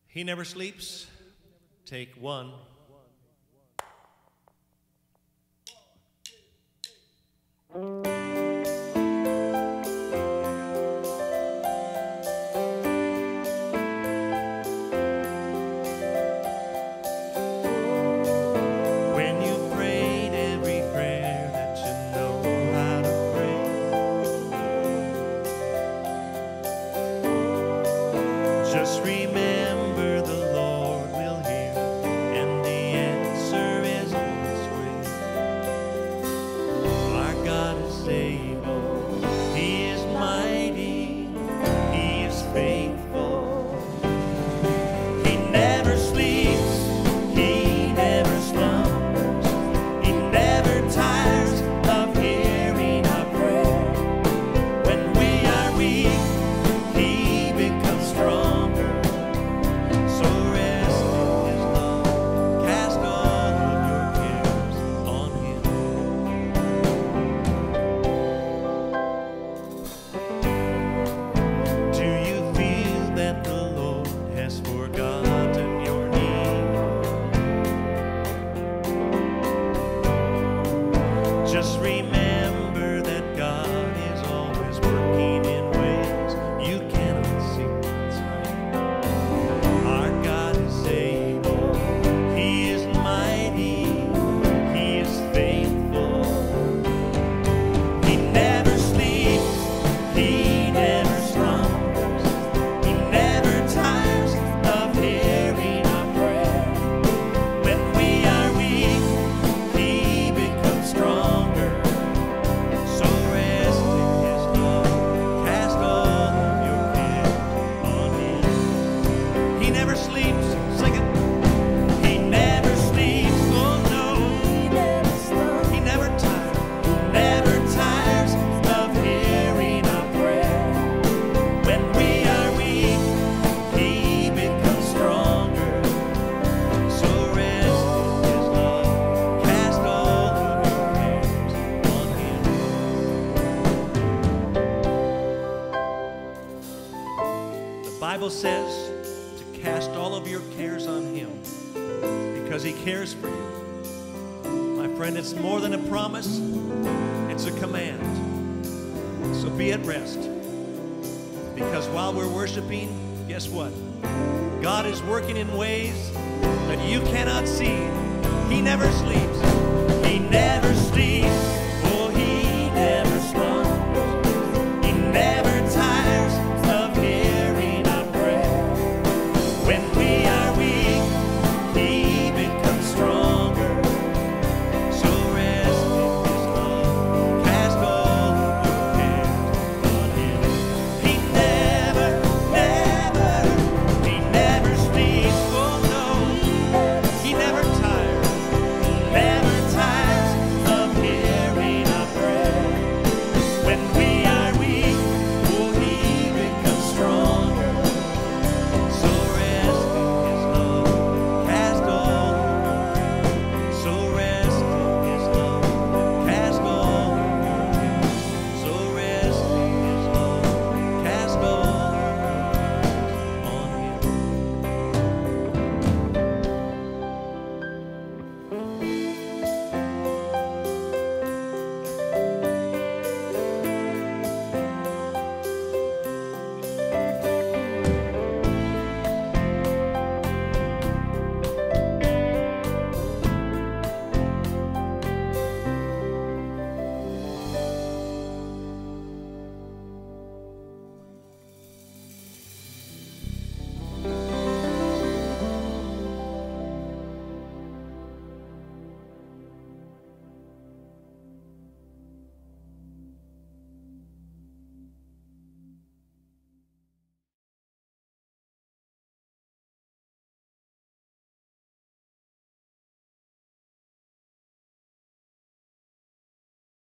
He never sleeps. Take one. When you prayed every prayer that you know how to pray, just remember the Lord will hear, and the answer is on its way. Our God is able, He is mighty, He is faithful. He never sleeps, He never slumbers, He never tires of hearing our prayer. When we are weak, He becomes stronger. So rest in His love, cast all of your cares on Him. Do you feel that the Lord has forgotten your need? Just remember that God is always working in ways you cannot see. Our God is able, He is mighty, He is faithful. He never sleeps, He never slumbers, He never tires of hearing our prayer. When we are weak, He becomes stronger. So rest in His love, cast all of your cares on Him. He never sleeps, sing it. He never sleeps, oh no. He never tires of hearing our prayer. When we are weak, He becomes stronger. So rest in His love, cast all of your cares on Him. The Bible says to cast all of your cares on Him because He cares for you. My friend, it's more than a promise, it's a command. So be at rest, because while we're worshiping, guess what? God is working in ways that you cannot see. He never sleeps. He never sleeps.